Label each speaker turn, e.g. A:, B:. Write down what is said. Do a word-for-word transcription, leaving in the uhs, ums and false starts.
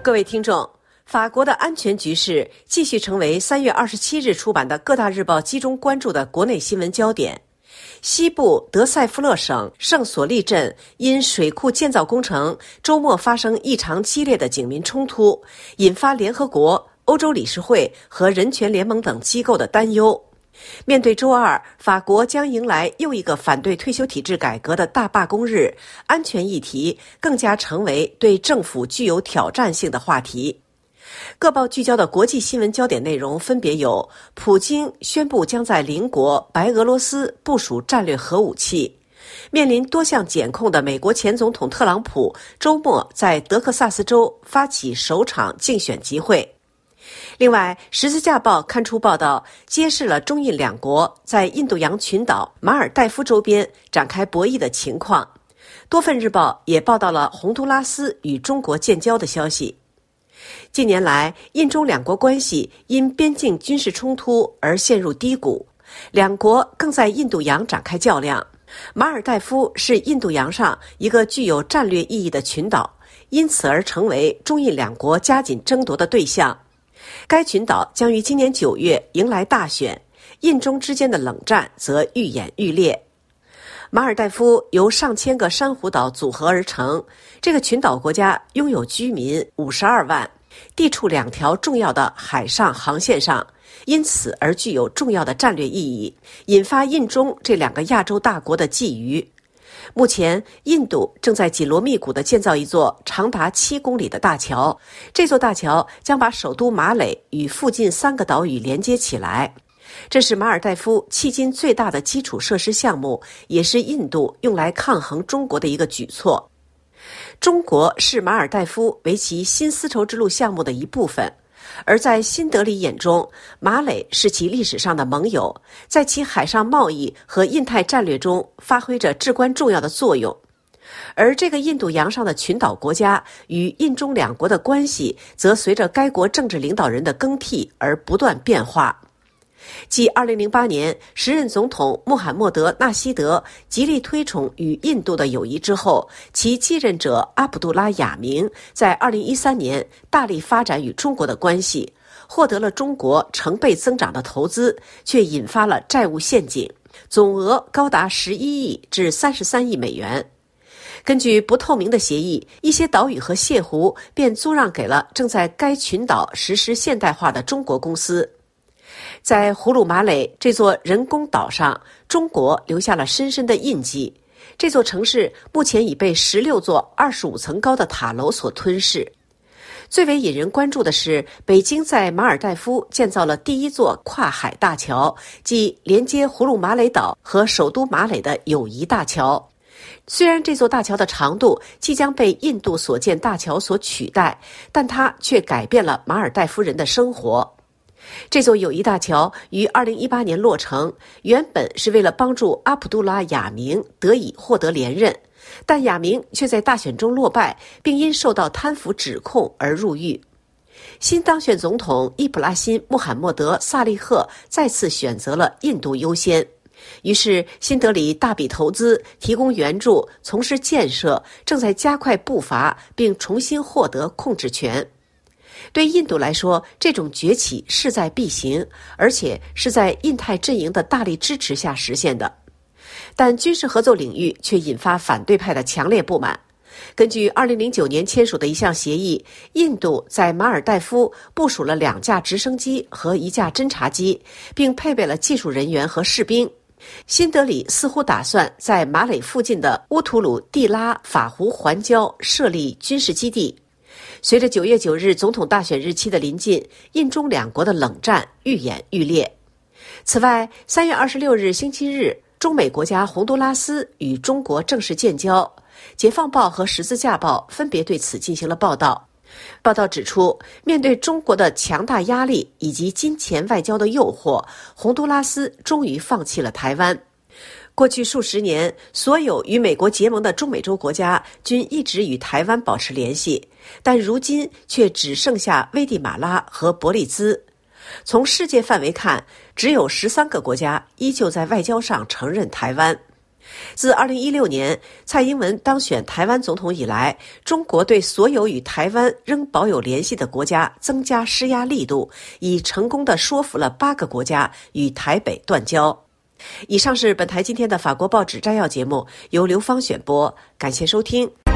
A: 各位听众，法国的安全局势继续成为三月二十七日出版的各大日报集中关注的国内新闻焦点。西部德塞夫勒省圣索利镇因水库建造工程周末发生异常激烈的警民冲突，引发联合国、欧洲理事会和人权联盟等机构的担忧。面对周二法国将迎来又一个反对退休体制改革的大罢工日，安全议题更加成为对政府具有挑战性的话题。各报聚焦的国际新闻焦点内容分别有：普京宣布将在邻国白俄罗斯部署战略核武器；面临多项检控的美国前总统特朗普周末在德克萨斯州发起首场竞选集会。另外，十字架报刊出报道，揭示了中印两国在印度洋群岛马尔代夫周边展开博弈的情况。多份日报也报道了洪都拉斯与中国建交的消息。近年来，印中两国关系因边境军事冲突而陷入低谷，两国更在印度洋展开较量。马尔代夫是印度洋上一个具有战略意义的群岛，因此而成为中印两国加紧争夺的对象。该群岛将于今年九月迎来大选，印中之间的冷战则愈演愈烈。马尔代夫由上千个珊瑚岛组合而成，这个群岛国家拥有居民五十二万，地处两条重要的海上航线上，因此而具有重要的战略意义，引发印中这两个亚洲大国的觊觎。目前，印度正在紧锣密鼓地建造一座长达七公里的大桥，这座大桥将把首都马累与附近三个岛屿连接起来。这是马尔代夫迄今最大的基础设施项目，也是印度用来抗衡中国的一个举措。中国视马尔代夫为其新丝绸之路项目的一部分，而在新德里眼中，马累是其历史上的盟友，在其海上贸易和印太战略中发挥着至关重要的作用。而这个印度洋上的群岛国家与印中两国的关系，则随着该国政治领导人的更替而不断变化。继二零零八年时任总统穆罕默德·纳希德极力推崇与印度的友谊之后，其继任者阿卜杜拉·雅明在二零一三年大力发展与中国的关系，获得了中国成倍增长的投资，却引发了债务陷阱，总额高达十一亿至三十三亿美元。根据不透明的协议，一些岛屿和泻湖便租让给了正在该群岛实施现代化的中国公司。在葫芦马累这座人工岛上，中国留下了深深的印记。这座城市目前已被十六座二十五层高的塔楼所吞噬。最为引人关注的是，北京在马尔代夫建造了第一座跨海大桥，即连接葫芦马累岛和首都马累的友谊大桥。虽然这座大桥的长度即将被印度所建大桥所取代，但它却改变了马尔代夫人的生活。这座友谊大桥于二零一八年落成，原本是为了帮助阿卜杜拉·雅明得以获得连任，但雅明却在大选中落败，并因受到贪腐指控而入狱。新当选总统伊卜拉辛·穆罕默德·萨利赫再次选择了印度优先，于是新德里大笔投资，提供援助，从事建设，正在加快步伐，并重新获得控制权。对印度来说，这种崛起势在必行，而且是在印太阵营的大力支持下实现的。但军事合作领域却引发反对派的强烈不满。根据二零零九年签署的一项协议，印度在马尔代夫部署了两架直升机和一架侦察机，并配备了技术人员和士兵。新德里似乎打算在马累附近的乌图鲁蒂拉法湖环礁设立军事基地。随着九月九日总统大选日期的临近，印中两国的冷战愈演愈烈。此外，三月二十六日星期日，中美国家洪都拉斯与中国正式建交。解放报和十字架报分别对此进行了报道。报道指出，面对中国的强大压力以及金钱外交的诱惑，洪都拉斯终于放弃了台湾。过去数十年，所有与美国结盟的中美洲国家均一直与台湾保持联系，但如今却只剩下危地马拉和伯利兹。从世界范围看，只有十三个国家依旧在外交上承认台湾。 自二零一六年蔡英文当选台湾总统以来，中国对所有与台湾仍保有联系的国家增加施压力度，已成功地说服了八个国家与台北断交。以上是本台今天的法国报纸摘要节目，由刘芳选播，感谢收听。